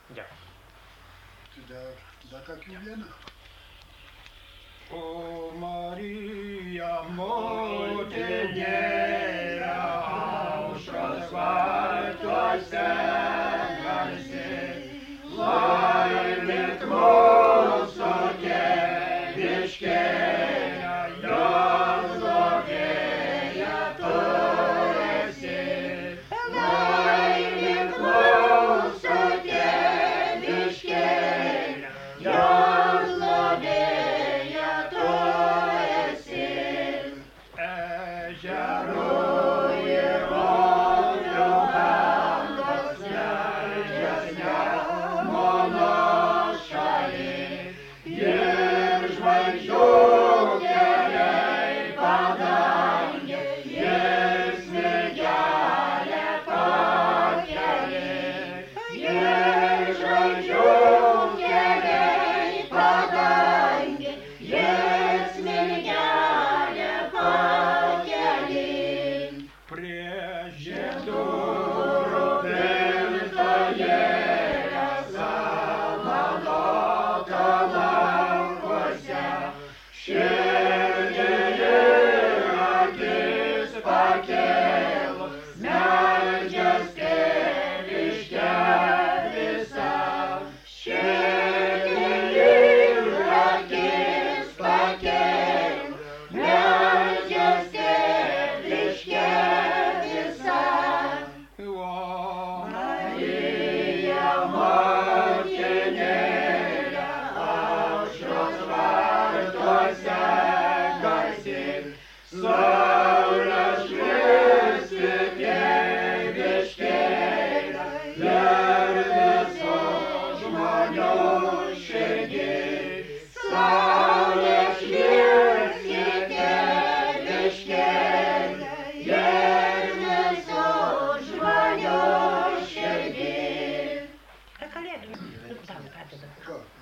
Дякую. Dar kokių vieną? O Marija, motinėle, aušros vartuose garsiai, laimink mūsų tėviškėje, jos globėja tu esi. Laimink mūsų tėviškėje, jos globėja tu esi. Ežerų ir upių bangos leidžias Nemuno šaly, ir žvaigždžių keliai padangė, ir smigelė pakeli, ir žvaigždžių keliai padangė, ir smigelė pakeli. Prie žiedų rūpintojėlė samanota lankuose, širdį ir akis pakėlus, meldžias tėviškę visą. Širdį ir akis pakėlus, meldžias tėviškę visą. O Marija, motinėle, aušros vartuose garsiai, saulė šviesi tėviškėje, ir visų žmonių širdį. Saulė šviesi tėviškėje, ir visų žmonių širdį. Kalėdų. Tam pradeda. Ko?